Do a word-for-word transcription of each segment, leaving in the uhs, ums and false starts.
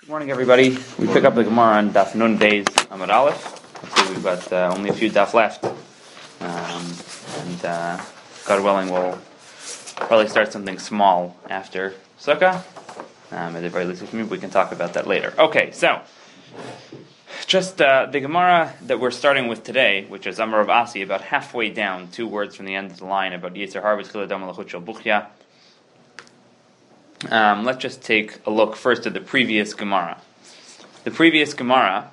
Good morning, everybody. We pick up the Gemara on Daf Nun Beis Amud Aleph. Let's see, we've got uh, only a few daf left, um, and uh, God willing, we'll probably start something small after Sukkah. Um, at the very least, maybe we can talk about that later. Okay, so just uh, the Gemara that we're starting with today, which is Amar of Asi, about halfway down, two words from the end of the line about Yetzer Hara v'Tchila Dam Malachut Shel Buchya. Um, let's just take a look first at the previous Gemara. The previous Gemara,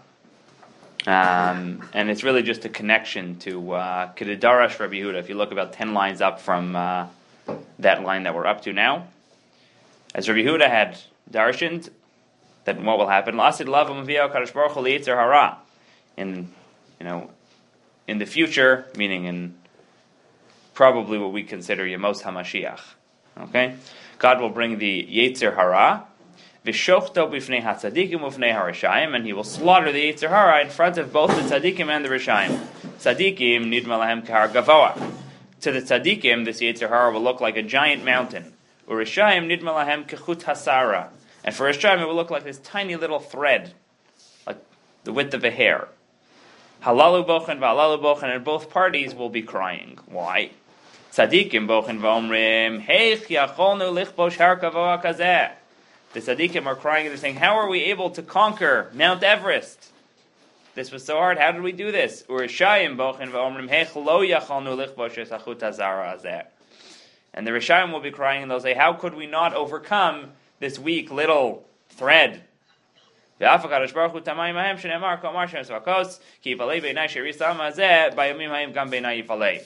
um, and it's really just a connection to uh, Kedidarash Rabbi Yehuda. If you look about ten lines up from uh, that line that we're up to now, as Rabbi Yehuda had darshaned, that what will happen? L'Asid Lavam V'Yao Kadosh Baruch Hu L'Yetzer Hara. In, you know, in the future, meaning in probably what we consider Yemos HaMashiach. Okay. God will bring the Yetzer Hara, V'shochto b'fnei hatzadikim u'fnei harishayim, and He will slaughter the Yetzer Hara in front of both the tzadikim and the rishayim. Tzadikim nidma lahem kahar gavoa. To the tzadikim, this Yetzer Hara will look like a giant mountain. U'rishayim nidma lahem kechut hasara, and for rishayim it will look like this tiny little thread, like the width of a hair. Halalu bochen v'halalu bochen, and both parties will be crying. Why? Tzadikim bochen v'omrim, Heich yacholnu lichbosh har kavoa kazeh. The tzadikim are crying and they're saying, how are we able to conquer Mount Everest? This was so hard, how did we do this? Urishayim bochen v'omrim, Heich lo yacholnu lichbosh esachut hazara azeh. And the Rishayim will be crying and they'll say, how could we not overcome this weak little thread? V'afa kadosh baruch hu tamayim hahem shenemar kol mar shem tzvakos, ki yifalei beinai she'risam hazeh, bayomim hahem gam beinai yifalei.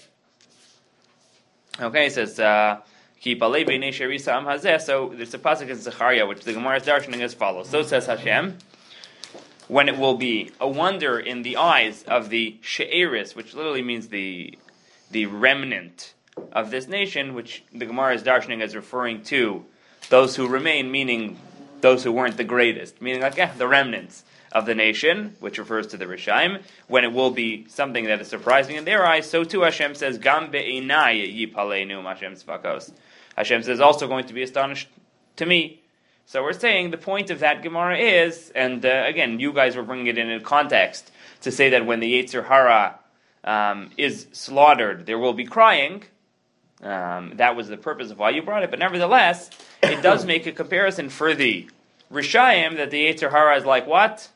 Okay, it says, uh, so there's a pasuk in Zechariah, which the Gemara is darshaning as follows. So says Hashem, when it will be a wonder in the eyes of the she'eris, which literally means the the remnant of this nation, which the Gemara is darshaning as referring to those who remain, meaning those who weren't the greatest, meaning like, yeah, the remnants of the nation, which refers to the Rishayim, when it will be something that is surprising in their eyes, so too Hashem says, Gam be'inai yipaleinu Hashem tzvakos. Hashem says, also going to be astonished to me. So we're saying the point of that Gemara is, and uh, again, you guys were bringing it in in context, to say that when the Yetzer Hara um, is slaughtered, there will be crying. Um, that was the purpose of why you brought it, but nevertheless, it does make a comparison for the Rishayim that the Yetzer Hara is like what?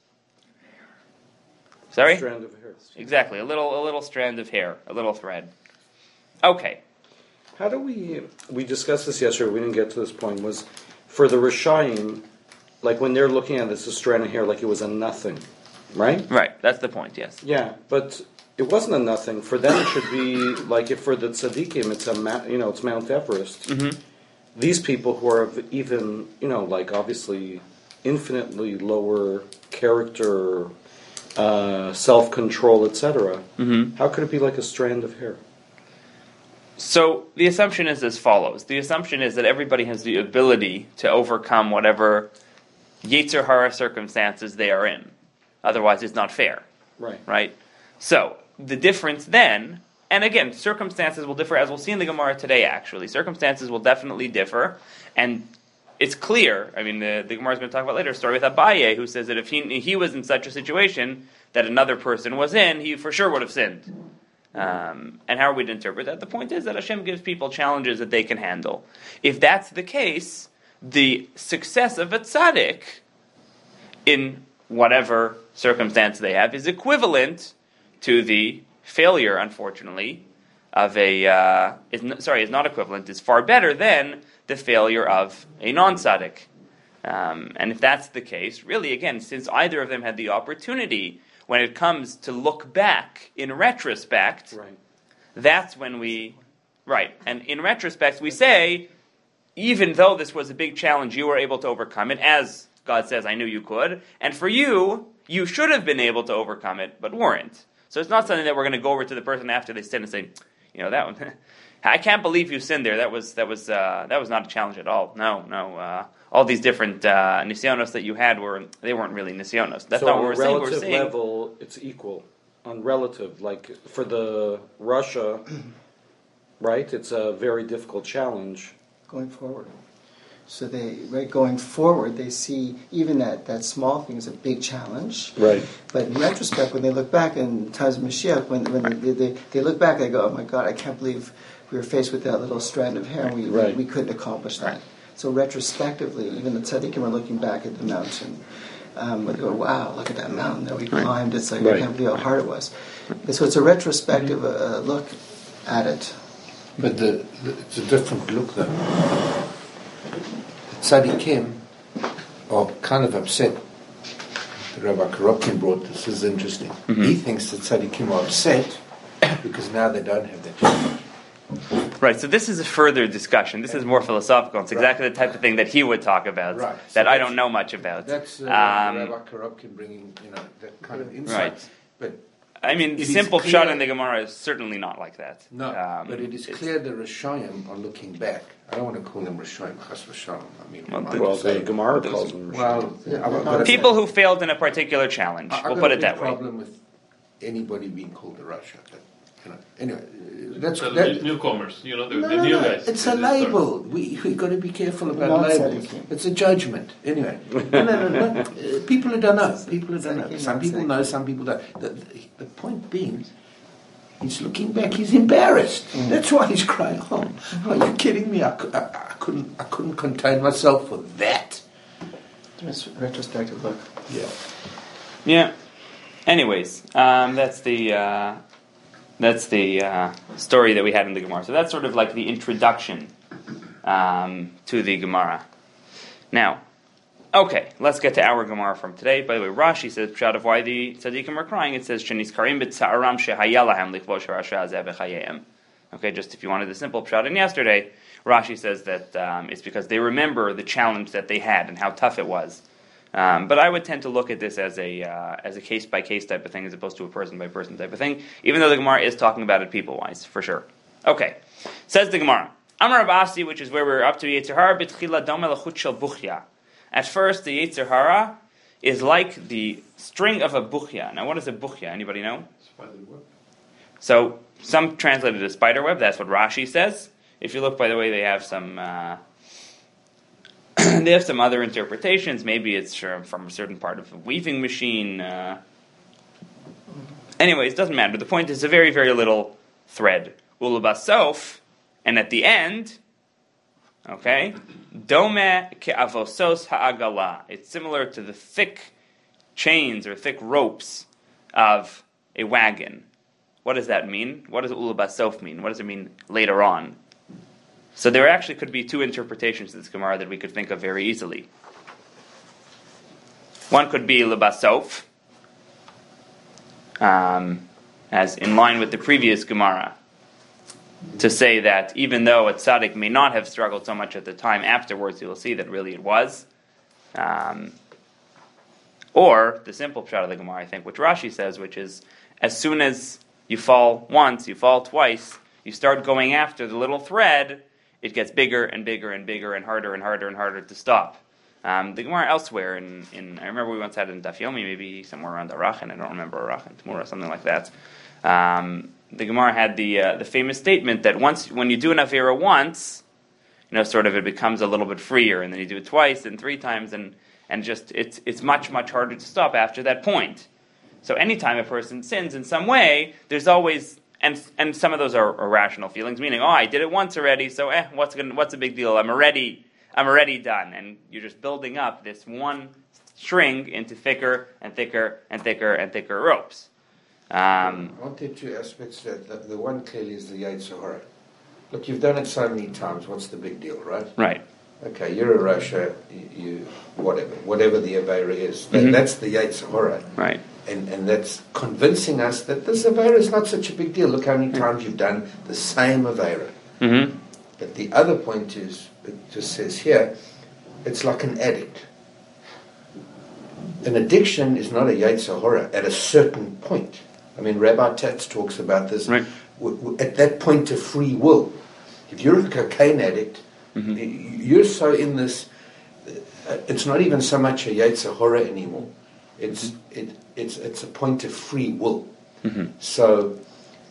Sorry? Strand of hair. Exactly, a little, a little strand of hair, a little thread. Okay. How do we? We discussed this yesterday. We didn't get to this point. Was for the Rishayim, like when they're looking at this, a strand of hair, like it was a nothing, right? Right. That's the point. Yes. Yeah, but it wasn't a nothing. For them, it should be like if for the tzaddikim, it's a you know, it's Mount Everest. Mm-hmm. These people who are of even you know, like obviously infinitely lower character. Uh, self-control, et cetera. Mm-hmm. How could it be like a strand of hair? So the assumption is as follows. The assumption is that everybody has the ability to overcome whatever Yetzer Hara circumstances they are in. Otherwise, it's not fair. Right. Right? So the difference then, and again, circumstances will differ, as we'll see in the Gemara today, actually. Circumstances will definitely differ, and it's clear, I mean, the, the Gemara is going to talk about later, a story with Abaye, who says that if he, he was in such a situation that another person was in, he for sure would have sinned. Um, and how are we to interpret that? The point is that Hashem gives people challenges that they can handle. If that's the case, the success of a tzaddik in whatever circumstance they have is equivalent to the failure, unfortunately, of a, uh, is, sorry, is not equivalent, is far better than the failure of a non-tzaddik. Um, and if that's the case, really, again, since either of them had the opportunity, when it comes to look back in retrospect, right. That's when we, right, and in retrospect we say, even though this was a big challenge, you were able to overcome it, as God says, I knew you could, and for you, you should have been able to overcome it, but weren't. So it's not something that we're going to go over to the person after they sin and say, you know, that one... I can't believe you sinned there. That was that was uh, that was not a challenge at all. No, no. Uh, all these different uh, nisyonos that you had were they weren't really nisyonos. That's so not what we're saying. On relative we're saying, level, it's equal. On relative, like for the Russia, right? It's a very difficult challenge going forward. So they, right, going forward, they see even that, that small thing as a big challenge. Right. But in retrospect, when they look back in times of Mashiach, when, when they, they, they look back, they go, oh my God, I can't believe we were faced with that little strand of hair and we, right. we, we couldn't accomplish that. Right. So retrospectively, even the tzaddikim are looking back at the mountain. Um, they go, wow, look at that mountain that we right. climbed. It's like, right. I can't believe how hard it was. So it's a retrospective mm-hmm. uh, look at it. But the, the, it's a different look, though. Tzaddikim are kind of upset. Rabbi Karobkin brought this. This is interesting. Mm-hmm. He thinks that tzaddikim are upset because now they don't have that challenge. Right, so this is a further discussion. This is more philosophical. It's exactly right. the type of thing that he would talk about, right. so that I don't know much about. That's uh, um, Rabbi Karobkin bringing, you know, that kind of insight. Right. But I mean, the simple shot in the Gemara is certainly not like that. No, um, but it is clear the Rishayim are looking back. I don't want to call them Rishayim, Chas v'shalom. I mean, well, the, well, the Gemara calls them Rishayim. Well, yeah, people who failed in a particular challenge. I, we'll put it that way. I've got a problem with anybody being called a Rasha. You know, anyway, that's so that, newcomers. You know, the, no, the no, new no. guys. It's a label. We we got to be careful about labels. It's a judgment. Anyway, no, no, no, no. Uh, people who don't know. People who don't know. Some people know. Some people don't. The, the, the point being, he's looking back. He's embarrassed. Mm. That's why he's crying. Oh, are you kidding me? I, I, I couldn't. I couldn't contain myself for that. It's retrospective look. Yeah. Yeah. Anyways, um, that's the. Uh, That's the uh, story that we had in the Gemara. So that's sort of like the introduction um, to the Gemara. Now, okay, let's get to our Gemara from today. By the way, Rashi says, Pshat of why the tzaddikim are crying, it says, Shenizkarim b'tza'aram shehayalahem lichvosh harasha azeh b'chayayim. Okay, just if you wanted the simple Pshat in yesterday, Rashi says that um, it's because they remember the challenge that they had and how tough it was. Um, but I would tend to look at this as a uh, as a case by case type of thing, as opposed to a person by person type of thing. Even though the Gemara is talking about it people wise, for sure. Okay, says the Gemara, Amar Abasi, which is where we're up to. Yetzer hara b'tchila doma l'chut shel buchya. At first, the Yetzer hara is like the string of a buchya. Now, what is a buchya? Anybody know? Spider web. So some translate it as spider web. That's what Rashi says. If you look, by the way, they have some. Uh, They have some other interpretations. Maybe it's from a certain part of a weaving machine. Uh, anyways, it doesn't matter. The point is a very, very little thread. Ulabasof, and at the end, okay, dome ke'avosos ha'agala. It's similar to the thick chains or thick ropes of a wagon. What does that mean? What does ulabasof mean? What does it mean later on? So there actually could be two interpretations of this Gemara that we could think of very easily. One could be lebasof, um, as in line with the previous Gemara, to say that even though a tzaddik may not have struggled so much at the time, afterwards you will see that really it was. Um, or the simple pshat of the Gemara, I think, which Rashi says, which is, as soon as you fall once, you fall twice, you start going after the little thread, it gets bigger and bigger and bigger and harder and harder and harder to stop. Um, the Gemara elsewhere, in, in I remember we once had it in Daf Yomi, maybe somewhere around Arachin, I don't remember Arachin, Tamura, something like that. Um, the Gemara had the uh, the famous statement that once when you do an Avera once, you know, sort of it becomes a little bit freer, and then you do it twice and three times, and, and just it's it's much, much harder to stop after that point. So anytime a person sins in some way, there's always... And and some of those are irrational feelings, meaning, oh, I did it once already, so eh, what's gonna, what's a big deal? I'm already I'm already done, and you're just building up this one string into thicker and thicker and thicker and thicker ropes. Um, I want there two aspects. That the, the one clearly is the Yetzer hara. Look, you've done it so many times. What's the big deal, right? Right. Okay, you're a Rasha. You, you whatever whatever the Avera is. That, mm-hmm. That's the Yetzer hara. Right. And and that's convincing us that this Avera is not such a big deal. Look how many times you've done the same Avera. Mm-hmm. But the other point is, it just says here, it's like an addict. An addiction is not a Yetzer hara at a certain point. I mean, Rabbi Tatz talks about this. Right. W- w- at that point of free will. If you're a cocaine addict, mm-hmm. you're so in this, uh, it's not even so much a Yetzer hara anymore. It's it it's it's a point of free will. Mm-hmm. So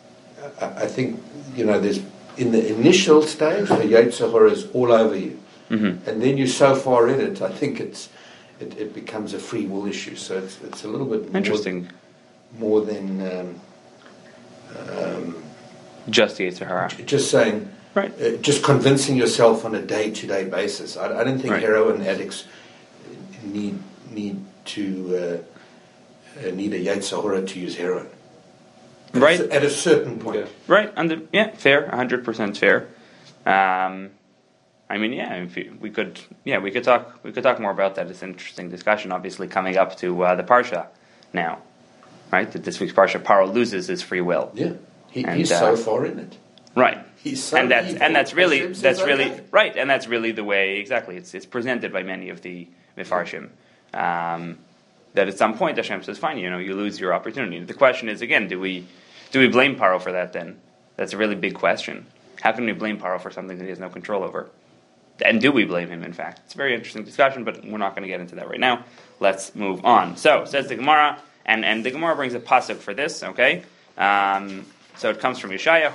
I, I think, you know, there's in the initial stage the Yetzer hara is all over you. Mm-hmm. And then you're so far in it, I think it's it, it becomes a free will issue. So it's it's a little bit more, Interesting. more than um, um, Just the Yetzer Hara. just saying, Right. uh, just convincing yourself on a day-to-day basis. I, I don't think Right. heroin addicts need need to uh, uh, need a Yetzer Hara to use heroin. At Right. a, at a certain point. Yeah. Right. Under, yeah, fair. one hundred percent fair. Um, I mean, yeah, if you- we could, yeah, we could talk, we could talk more about that. It's an interesting discussion, obviously, coming up to uh, the Parsha now, right? That this week's Parsha, Paro loses his free will. Yeah, he, And, he's uh, so far in it. Right. He's so and that's evil. and that's really Hashem says, that's really okay. right, and that's really the way exactly it's it's presented by many of the Mefarshim. Um, that at some point Hashem says, "Fine, you know, you lose your opportunity." The question is again, do we do we blame Paro for that? Then that's a really big question. How can we blame Paro for something that he has no control over? And do we blame him? In fact, it's a very interesting discussion, but we're not going to get into that right now. Let's move on. So says the Gemara, and and the Gemara brings a pasuk for this. Okay. Um, So it comes from Yeshaya.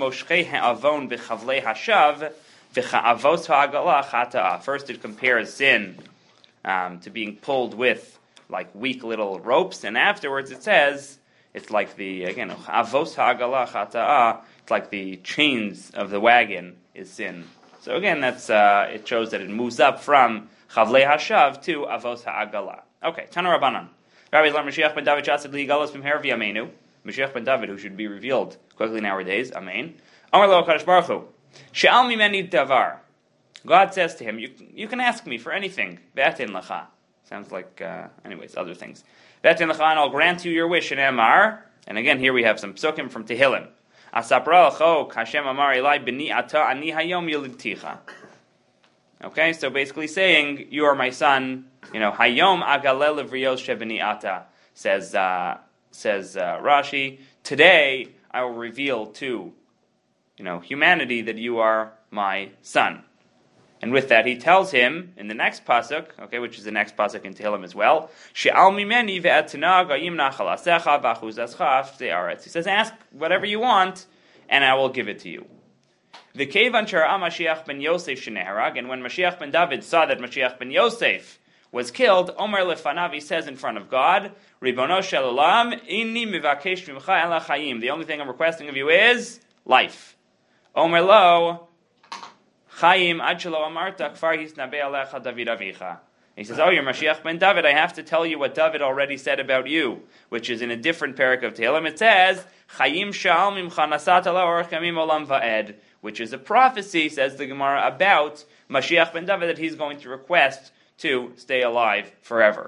First, it compares sin um, to being pulled with like weak little ropes, and afterwards it says it's like the again avos ha'agala chata'a. It's like the chains of the wagon is sin. So again, that's uh, it shows that it moves up from chavlei hashav to avos ha'agala. Okay, Tana Rabbanan. Rabbi Zlar Mashiach ben David Chassid li galos b'mher v'yameinu. Mashiach ben David, who should be revealed quickly nowadays. Amen. Amar lo HaKadosh Baruch Hu, she'al mimeni davar. God says to him, you, you can ask me for anything. Ve'atin lacha. Sounds like, uh, anyways, other things. Ve'atin lacha, and I'll grant you your wish in Emar. And again, here we have some psukim from Tehillim. Asapra l'cho, Hashem amar elai b'ni ata ani hayom yilidticha. Okay, so basically saying, you are my son, you know, hayom agalel livriyos sheb'ni ata, says, uh, Says uh, Rashi, today I will reveal to, you know, humanity that you are my son. And with that, he tells him in the next pasuk, okay, which is the next pasuk in Tehillim as well. She'al mimeni ve'atna ga'im nachal asecha v'achuz aschaf te'aretz. He says, ask whatever you want, and I will give it to you. V'kevan shara'a Mashiach ben Yosef sheneharag, and when Mashiach ben David saw that Mashiach ben Yosef was killed, Omer lefanav, he says in front of God, Ribono shel olam, inni mivakesh mimcha ela chayim. The only thing I'm requesting of you is life. Omer lo, chayim ad shelo amarta kfar hisnabe alecha David avicha. He says, oh, you're Mashiach ben David, I have to tell you what David already said about you, which is in a different parak of Tehillim. It says, Chayim sha'al mimcha nasat ala orach yamim olam va'ed, which is a prophecy, says the Gemara, about Mashiach ben David, that he's going to request to stay alive forever.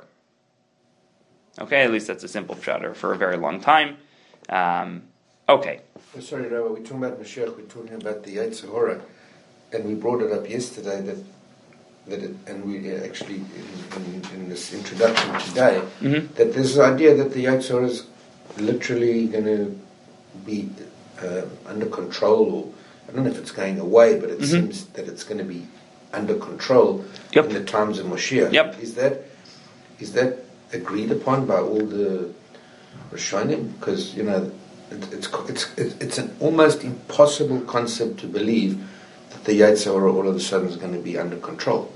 Okay, at least that's a simple pshat for a very long time. Um, okay. Oh, sorry, Rabbi, we're talking about Mashiach, we're talking about the Yetzer Hara, and we brought it up yesterday that that it, and we actually in, in, in this introduction today Mm-hmm. that there's the idea that the Yetzer Hara is literally going to be uh, under control, or I don't know if it's going away, but it Mm-hmm. seems that it's going to be under control Yep. in the times of Mashiach. Yep. Is that is that agreed upon by all the Rishonim? Because you know it, it's it's it's an almost impossible concept to believe that the Yetzer Hara all of a sudden is going to be under control.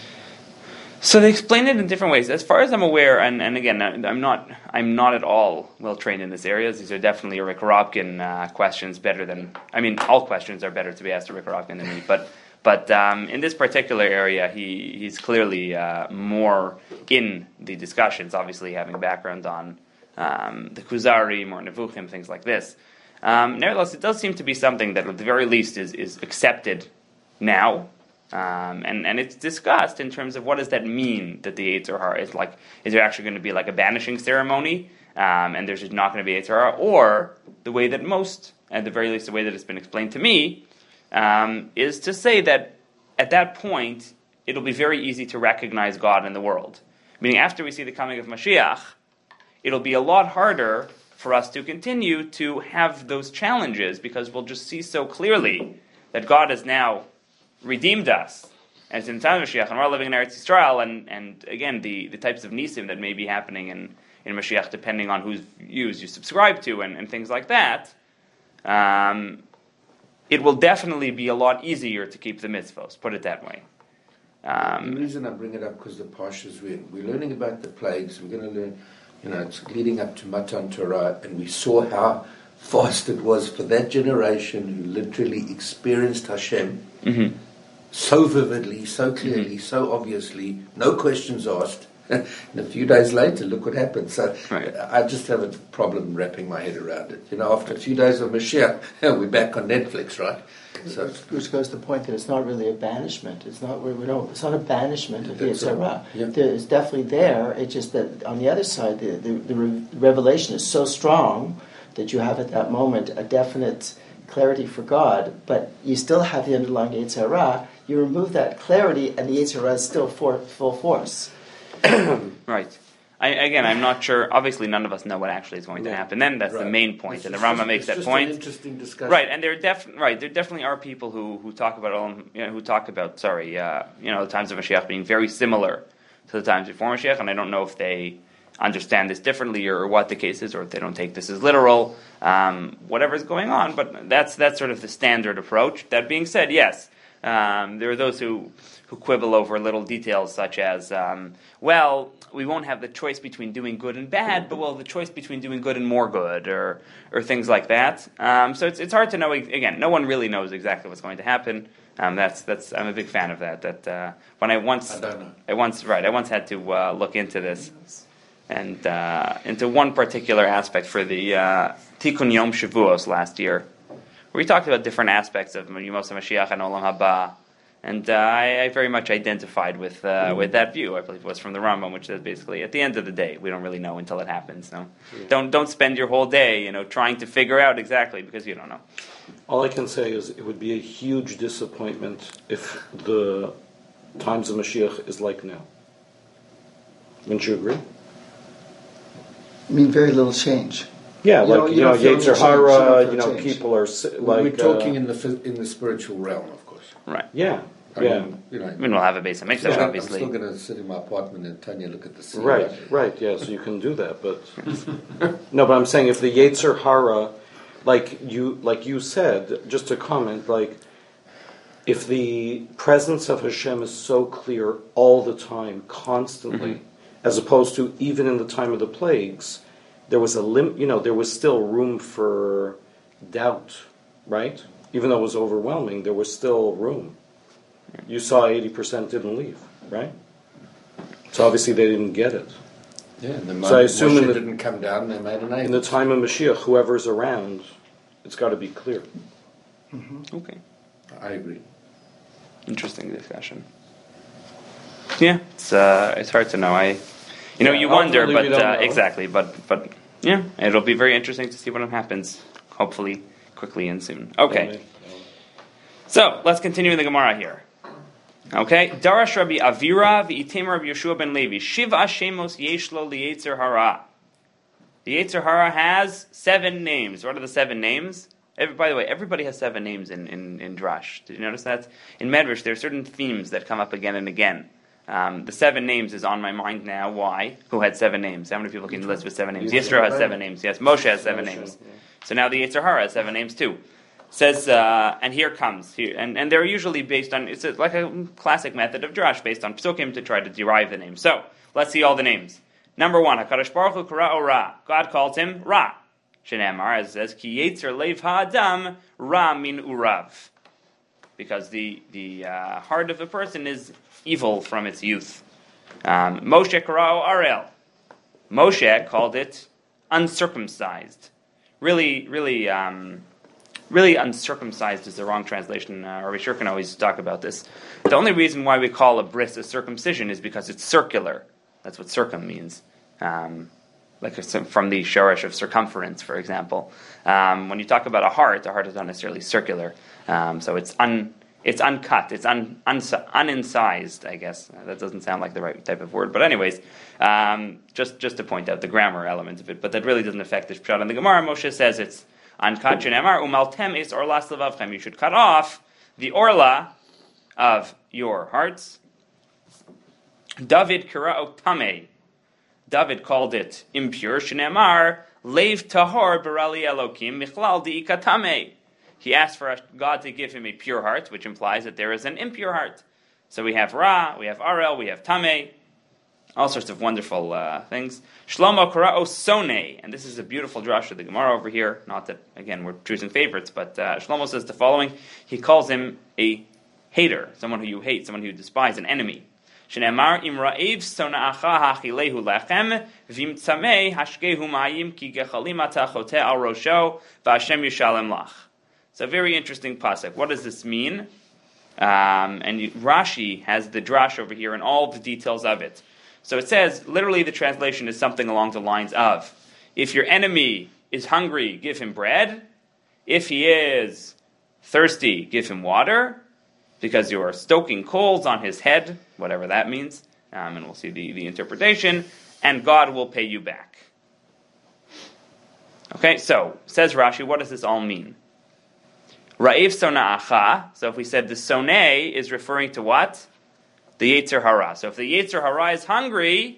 So they explain it in different ways. As far as I'm aware, and, and again, I'm not I'm not at all well trained in this area. These are definitely Rick Robkin uh, questions, better than I mean, all questions are better to be asked to Rick Robkin than me. But but um, in this particular area, he he's clearly uh, more in the discussions. Obviously, having background on um, the Kuzari, more Nevuchim, things like this. Um, nevertheless, it does seem to be something that, at the very least, is is accepted now. Um, and, and it's discussed in terms of what does that mean that the Yetzer Hara is like. Is there actually going to be like a banishing ceremony, um, and there's just not going to be Yetzer Hara, or the way that most, at the very least, the way that it's been explained to me, um, is to say that at that point it'll be very easy to recognize God in the world. Meaning, after we see the coming of Mashiach, it'll be a lot harder for us to continue to have those challenges because we'll just see so clearly that God is now redeemed us, and it's in the time of Mashiach, and we're living in Eretz Yisrael, and, and again, the, the types of nisim that may be happening in, in Mashiach, depending on whose views you subscribe to, and, and things like that, um, it will definitely be a lot easier to keep the mitzvos, put it that way. Um, the reason I bring it up because the Parshas we're, we're learning about the plagues. We're going to learn, you know, it's leading up to Matan Torah, and we saw how fast it was for that generation who literally experienced Hashem mm-hmm. so vividly, so clearly, mm-hmm. so obviously, no questions asked. And a few days later, look what happened. So right. I just have a problem wrapping my head around it. You know, after a few days of Mashiach, we're back on Netflix, right? So, which goes to the point that it's not really a banishment. It's not we don't. It's not a banishment of Yetzer Hara. Yeah. It's definitely there. It's just that on the other side, the, the, the revelation is so strong that you have at that moment a definite clarity for God, but you still have the underlying Yetzer Hara. You remove that clarity, and the Yetzer Hara is still for, full force. Right. I, again, I'm not sure. Obviously, none of us know what actually is going yeah. to happen. Then that's right. the main point, it's and the just, Rambam makes that just point. An interesting discussion. Right, and there def- right there definitely are people who, who talk about all, you know, who talk about sorry, uh, you know, the times of Mashiach being very similar to the times before Mashiach, and I don't know if they understand this differently or, or what the case is, or if they don't take this as literal. Um, whatever's going on, but that's that's sort of the standard approach. That being said, yes. Um, there are those who, who quibble over little details such as, um, well, we won't have the choice between doing good and bad, but well, the choice between doing good and more good, or or things like that. Um, so it's it's hard to know. Again, no one really knows exactly what's going to happen. Um, that's that's I'm a big fan of that. That uh, when I once I don't know. I once right I once had to uh, look into this and uh, into one particular aspect for the uh, Tikkun Yom Shavuos last year. We talked about different aspects of Yemos HaMashiach and Olam Haba, and uh, I, I very much identified with uh, mm-hmm. with that view. I believe it was from the Rambam, which says basically, at the end of the day, we don't really know until it happens. So yeah. don't don't spend your whole day, you know, trying to figure out exactly, because you don't know. All I can say is it would be a huge disappointment if the times of Mashiach is like now. Wouldn't you agree? I mean, very little change. Yeah, you like, know, you, you know, Yetzer Hara, you know, change. people are like... We're talking uh, in the in the spiritual realm, of course. Right. Yeah, I yeah. mean, you know, I mean, we'll have a base of mix, Yeah. obviously. I'm still going to sit in my apartment and Tanya look at the sea. Right, right, yeah, so you can do that, but... no, but I'm saying if the Yetzer Hara, like you, like you said, just to comment, like, if the presence of Hashem is so clear all the time, constantly, mm-hmm. as opposed to even in the time of the plagues... There was a lim- you know, there was still room for doubt, right? Even though it was overwhelming, there was still room. You saw eighty percent didn't leave, right? So obviously they didn't get it. Yeah, and the so I assume Moshe in the, didn't come down, they made an in the time of Mashiach, whoever's around, it's got to be clear. Mm-hmm. Okay. I agree. Interesting discussion. Yeah, it's uh, it's hard to know. I, you know, yeah, you wonder, but we uh, exactly, but but. Yeah, it'll be very interesting to see what happens, hopefully quickly and soon. Okay. So, let's continue in the Gemara here. Okay. Darash Rabbi Avira v'item Rabbi Yeshua ben Levi. Shiva shemos yesh lo liyetzer hara. The Yetzer Hara has seven names. What are the seven names? Every, by the way, everybody has seven names in, in, in Drash. Did you notice that? In Medrash, there are certain themes that come up again and again. Um, the seven names is on my mind now. Why? Who had seven names? How many people can list with seven names? Yisro has seven names. Yes, Moshe has seven names. So now the Yetzer Hara has seven names too. Says, uh, and here comes, here, and, and they're usually based on, it's a, like a classic method of Drash, based on Psukim to try to derive the name. So, let's see all the names. Number one, HaKadosh Baruch Hu Kara'o Ra. God called him Ra. Shenamar, as it says, Ki Yetzer Lev Ha'adam Ra Min Urav. Because the, the uh, heart of a person is evil from its youth. Um, Moshe Karao Arel. Moshe called it uncircumcised. Really, really, um, really uncircumcised is the wrong translation. Uh, Rabbi Shur can always talk about this. The only reason why we call a bris a circumcision is because it's circular. That's what circum means. Um, like from the shorish of circumference, for example. Um, when you talk about a heart, a heart is not necessarily circular. Um, so it's un... It's uncut. It's un, un, unincised, I guess. Uh, that doesn't sound like the right type of word. But anyways, um, just, just to point out the grammar element of it. But that really doesn't affect the Pshat in the Gemara. Moshe says it's uncut. Shenemar umaltem is orlas levavchem. You should cut off the orla of your hearts. David kira'o tamei. David called it impure. Shenemar leiv tahor barali elokim michlal di'ika tamei. He asked for God to give him a pure heart, which implies that there is an impure heart. So we have Ra, we have Arel, we have Tameh, all sorts of wonderful uh, things. Shlomo Kora'o Sone, and this is a beautiful drush of the Gemara over here. Not that, again, we're choosing favorites, but uh, Shlomo says the following. He calls him a hater, someone who you hate, someone who you despise, an enemy. Shne'emar im ra'ev sona'acha hachilehu lechem v'imtzameh hashkehu ma'ayim ki gechalim ata choteh al rosho v'Hashem yishalem lach. So, a very interesting pasuk. What does this mean? Um, and you, Rashi has the drash over here and all the details of it. So it says, literally the translation is something along the lines of, if your enemy is hungry, give him bread. If he is thirsty, give him water, because you are stoking coals on his head, whatever that means, um, and we'll see the, the interpretation, and God will pay you back. Okay, so, says Rashi, what does this all mean? Ra'ev sona'acha, so if we said the soneh is referring to what? The Yetzer Hara. So if the Yetzer Hara is hungry,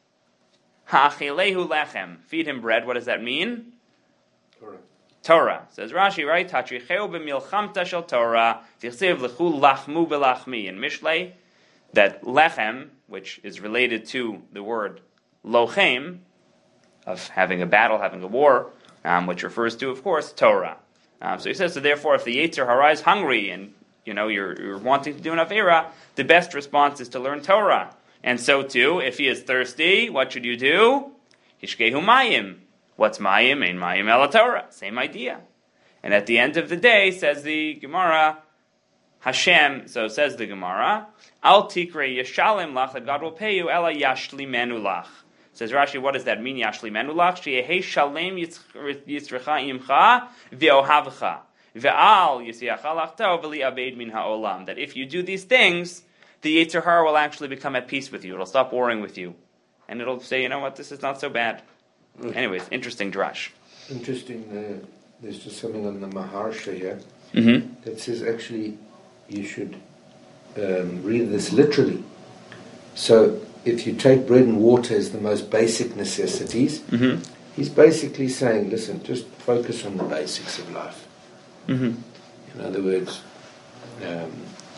ha'achilehu lechem, feed him bread, what does that mean? Torah. Torah. Says Rashi, right? Tatricheu b'milchamta shel Torah, tichsev lechu lachmu belachmi. In Mishlei, that lechem, which is related to the word lochem, of having a battle, having a war, um, which refers to, of course, Torah. Um, so he says, so therefore, if the Yetzer Hara is hungry and you know you're, you're wanting to do an avera, the best response is to learn Torah. And so too, if he is thirsty, what should you do? Hishkehu mayim. What's mayim? Ein mayim ela Torah. Same idea. And at the end of the day, says the Gemara, Hashem. So says the Gemara, Al tikre yeshalem lach, that God will pay you. Ela yashlimenu lach. Says Rashi, what does that mean? Yashlimenu lach sheyehei shalem yitzrecha imcha ve'ohavcha ve'al yisiacha lachto v'li abed min ha'olam. That if you do these things, the Yetzer Hara will actually become at peace with you. It'll stop warring with you, and it'll say, you know what, this is not so bad. Mm. Anyways, interesting drash. Interesting. Uh, there's just something on the Maharsha here mm-hmm. that says actually you should um, read this literally. So if you take bread and water as the most basic necessities, mm-hmm. he's basically saying, listen, just focus on the basics of life. Mm-hmm. In other words, um,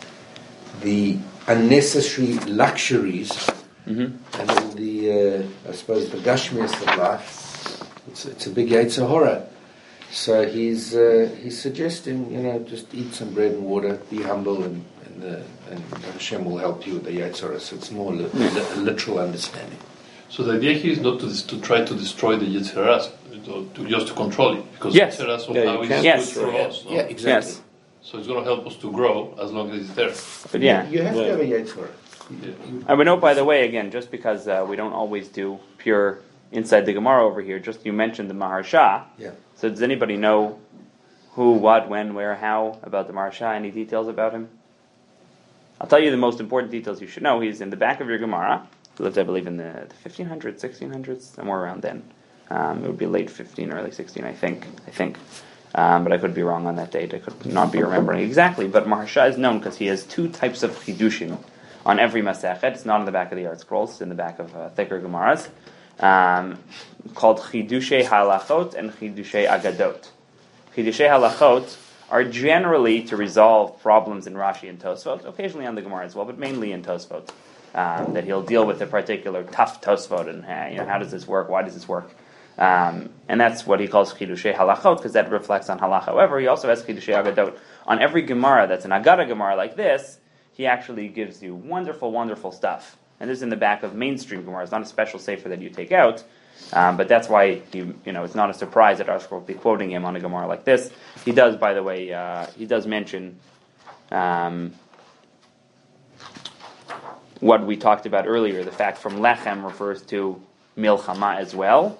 the unnecessary luxuries mm-hmm. and all the, uh, I suppose, the gashmias of life, it's, it's a big Yetzer Hara. So he's uh, he's suggesting, you know, just eat some bread and water, be humble, and and, uh, and Hashem will help you with the Yetzer Hara. So it's more li- li- a literal understanding. So the idea here is not to, to try to destroy the Yetzer Hara, to, to just to control it, because yes. Yetzer Hara somehow yeah, is yes. good for yeah. us. No? Yeah, exactly. Yes. So it's going to help us to grow as long as it's there. But yeah. You have yeah. to have a Yetzer Hara. Yeah. I would note, by the way, again, just because uh, we don't always do pure inside the Gemara over here, just you mentioned the Maharsha. Yeah. So does anybody know who, what, when, where, how about the Maharsha? Any details about him? I'll tell you the most important details you should know. He's in the back of your Gemara. He lived, I believe, in the fifteen hundreds, sixteen hundreds, somewhere around then. Um, it would be late fifteen, early sixteen, I think. I think. Um, but I could be wrong on that date. I could not be remembering exactly. But Maharsha is known because he has two types of chidushim on every Masechet. It's not in the back of the Art Scrolls. It's in the back of uh, thicker Gemaras. Um, called Chidushe Halachot and Chidushe Agadot. Chidushe Halachot are generally to resolve problems in Rashi and Tosfot, occasionally on the Gemara as well, but mainly in Tosfot. Um, that he'll deal with a particular tough Tosfot and uh, you know, how does this work, why does this work? Um, and that's what he calls Chidushe Halachot, because that reflects on Halach. However, he also has Chidushe Agadot. On every Gemara that's an Agada Gemara like this, he actually gives you wonderful, wonderful stuff. And this is in the back of mainstream Gemara. It's not a special sefer that you take out, um, but that's why he, you know, it's not a surprise that Arshkol will be quoting him on a Gemara like this. He does, by the way, uh, he does mention um, what we talked about earlier. The fact from Lechem refers to Milchama as well,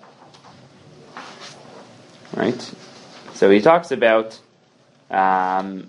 right? So he talks about. Um,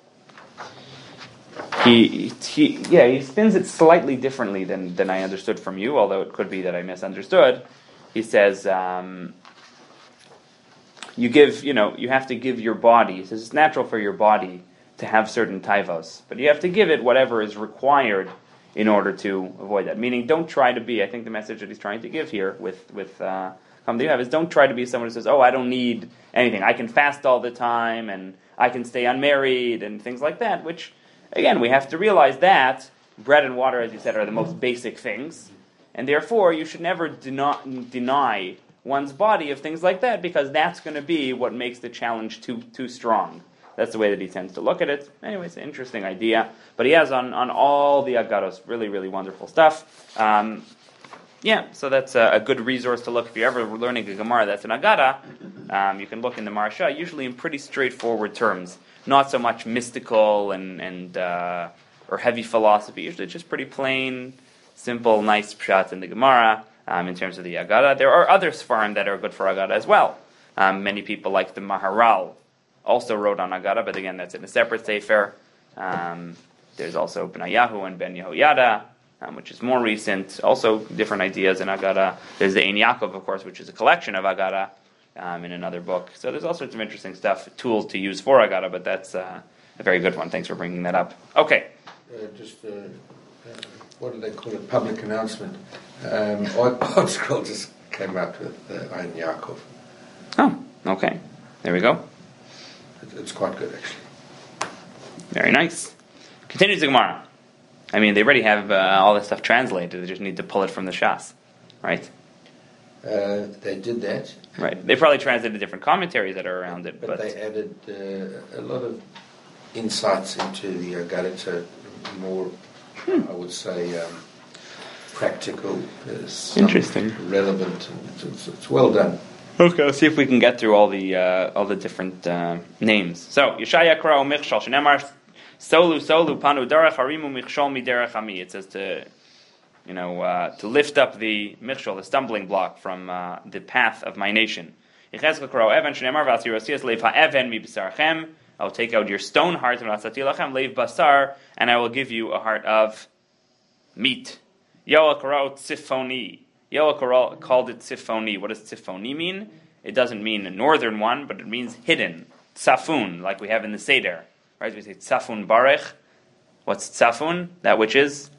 He, he, yeah, he spins it slightly differently than, than I understood from you, although it could be that I misunderstood. He says, um, you give, you know, you have to give your body, he says it's natural for your body to have certain taivos, but you have to give it whatever is required in order to avoid that. Meaning, don't try to be, I think the message that he's trying to give here with, with, uh, come to you have is don't try to be someone who says, oh, I don't need anything. I can fast all the time, and I can stay unmarried, and things like that, which, again, we have to realize that, bread and water, as you said, are the most basic things, and therefore you should never deny, deny one's body of things like that, because that's going to be what makes the challenge too too strong. That's the way that he tends to look at it. Anyway, it's an interesting idea, but he has on, on all the Agados really, really wonderful stuff. Um, yeah, so that's a, a good resource to look. If you're ever learning a Gemara that's an Agada, um, you can look in the Maharsha, usually in pretty straightforward terms, not so much mystical and, and uh, or heavy philosophy, usually just pretty plain, simple, nice pshat in the Gemara um, in terms of the Agada. There are other Sfarim that are good for Agada as well. Um, many people like the Maharal also wrote on Agada, but again, that's in a separate sefer. Um, there's also Benayahu and Ben Yehoyada, um, which is more recent. Also, different ideas in Agada. There's the Ein Yaakov, of course, which is a collection of Agada um, in another book. So there's all sorts of interesting stuff, tools to use for Agada, but that's uh, a very good one. Thanks for bringing that up. Okay. Uh, just, uh, uh, what do they call it? Public announcement. Um, Art Scroll just came out with uh, Ein Yaakov. Oh, okay. There we go. It's quite good, actually. Very nice. Continues the Gemara. I mean, they already have uh, all this stuff translated. They just need to pull it from the Shas, right? Uh, they did that. Right. They probably translated different commentaries that are around it. But, But, they added uh, a lot of insights into the Agada, so more, hmm. I would say, um, practical. Interesting. Relevant. And it's, it's, it's well done. Okay, let's see if we can get through all the uh, all the different uh, names. So, Yeshaya Krao Michshol Shenemar Solu Solu Panu Derech Harimu Michshol Miderech Ami. It says to, you know, uh, to lift up the Michshol, the stumbling block from uh, the path of my nation. Yechezkel Krao Evan Shenemar Vasirosias Leiv HaEven Mi B'sarchem. I will take out your stone heart and Vasati Lachem Leiv Basar, and I will give you a heart of meat. Yoel Krao Tzifoni. Yoel called it Tzifoni. What does Tzifoni mean? It doesn't mean a northern one, but it means hidden. Tzafun, like we have in the Seder. Right? We say Tzafun Barech. What's Tzafun? That which is?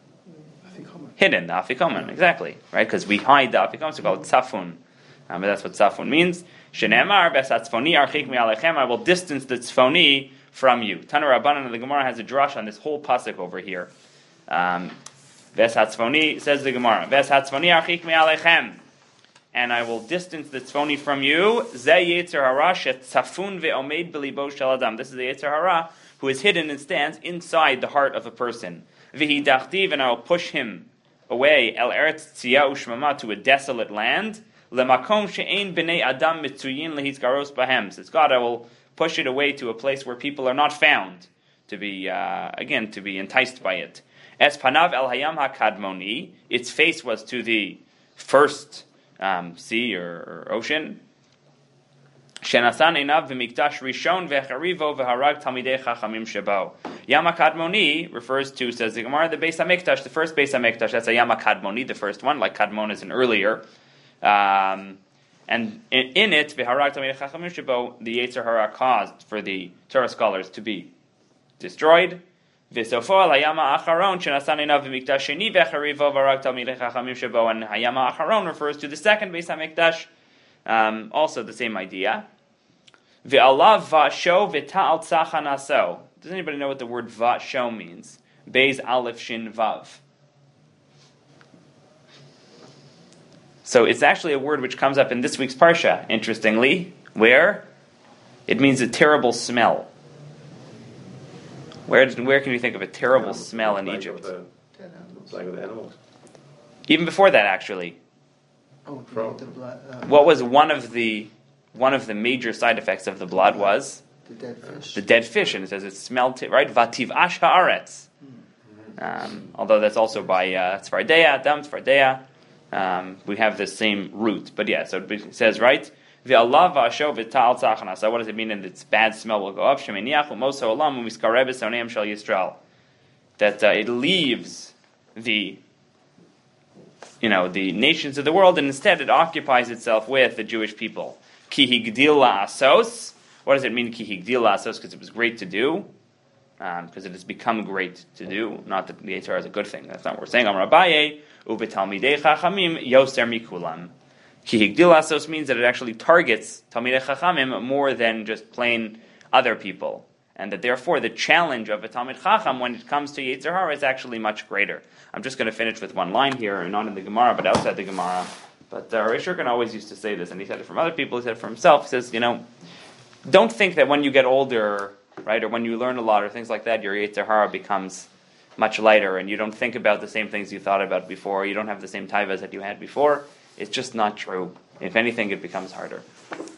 Hidden, the Afikoman, exactly. Right? Because we hide the Afikoman, so we call it Tzafun. Um, but that's what Tzafun means. Shenemar, Besatzfoni Archik Mi Alechem, I will distance the Tzfoni from you. Tanu Rabbanan of the Gemara has a drush on this whole pasuk over here. Um, Ves Hatzfoni, says the Gemara, Ves Hatzfoni Archik Mi Alechem, and I will distance the Tzfoni from you. Zeh Yetzer Hara Shet Tzafun Ve'omeid B'libo Shel Adam. This is the Yetzer Hara who is hidden and stands inside the heart of a person. V'hi Dachtiv, and I will push him away, El Eretz Tziyah Ushmama, to a desolate land. Lemakom She'ein B'nei Adam Mitzuyin Lehizkaros Bahem. Says God, I will push it away to a place where people are not found, to be, uh, again, to be enticed by it. Es panav el hayam hakadmoni, its face was to the first um, sea or, or ocean. Shenasan einav v'mikdash rishon v'charivo v'harag talmidei chachamim shebao. Yam hakadmoni refers to, says the Gemara, the Beis HaMikdash, the first Beis HaMikdash. That's a yam hakadmoni, the first one, like Kadmon is an earlier. Um, and in, in it, v'harag talmidei chachamim shebao, the Yetzer Hara caused for the Torah scholars to be destroyed. V'sofo al hayama acharon shenasan einav v'mikdash sheni v'charivo v'harag talmidei chachamim shebao, and hayama acharon refers to the second Beis HaMikdash. Um, also the same idea. V'alav va'sho v'ta'al tzachon aso. Does anybody know what the word va'sho means? Beis aleph shin vav. So it's actually a word which comes up in this week's parsha, interestingly, where it means a terrible smell. Where where can you think of a terrible yeah, smell in Egypt? The, like with animals. Even before that, actually. Oh, from the blood. Uh, what was one of the one of the major side effects of the blood was the dead fish. The dead fish, and it says it smelled t- right. Vativ ash haaretz. Um, although that's also by uh, Tzfardeya, Dam Tzfardeya. Um, we have the same root, but yeah. So it says right. V'alav v'asho v'tal tzachana. So what does it mean? And its bad smell will go up. Sheminiach u'moso olam u'miskarebes oneim shel Yisrael. That uh, it leaves the you know, the nations of the world, and instead it occupies itself with the Jewish people. Ki higdil la'asos. What does it mean, ki higdil la'asos? Because it was great to do. Because um, it has become great to do. Not that the Yetzer Hara is a good thing. That's not what we're saying. Amar Abaye, u'betalmidei chachamim yoser mikulam. Ki higdil la'asos means that it actually targets talmidei chachamim more than just plain other people. and that therefore the challenge of a Talmid Chacham when it comes to Yetzer Hara is actually much greater. I'm just going to finish with one line here, not in the Gemara, but outside the Gemara. But uh, Rish Shurkin always used to say this, and he said it from other people, he said it for himself. He says, you know, don't think that when you get older, right, or when you learn a lot or things like that, your Yetzer Hara becomes much lighter, and you don't think about the same things you thought about before, you don't have the same taivas that you had before. It's just not true. If anything, it becomes harder.